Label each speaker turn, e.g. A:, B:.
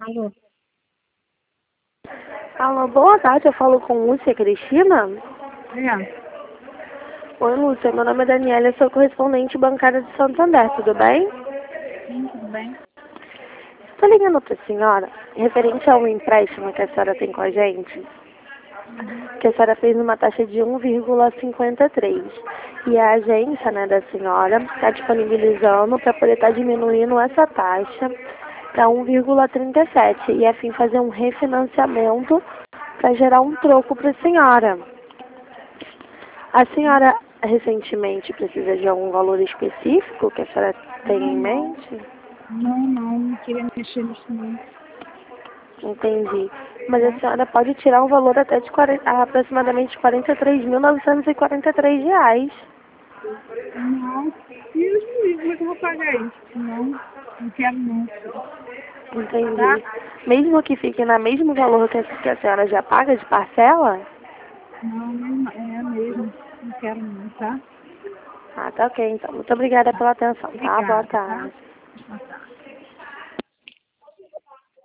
A: Alô?
B: Alô, boa tarde, eu falo com Lúcia Cristina.
A: É.
B: Oi, Lúcia, meu nome é Daniela, eu sou correspondente bancária de Santander, tudo bem?
A: Sim, tudo bem?
B: Estou ligando para a senhora, referente ao empréstimo que a senhora tem com a gente, que a senhora fez uma taxa de 1,53. E a agência, da senhora está disponibilizando para poder estar diminuindo essa taxa para 1,37 e a fim fazer um refinanciamento para gerar um troco para a senhora. A senhora recentemente precisa de algum valor específico que a senhora tem em mente?
A: Não queria mexer nisso não.
B: Entendi. Mas a senhora pode tirar um valor até de aproximadamente R$ 43.943.
A: Não, Deus me livre, como é que eu vou pagar isso? Não quero não, tá?
B: Entendi. Mesmo que fique no mesmo valor que a senhora já paga de parcela?
A: Não, mesmo, é mesmo. Não quero não, tá?
B: Ah, tá ok. Então, muito obrigada pela atenção, tá? Boa
A: Obrigada, tá?
B: tarde.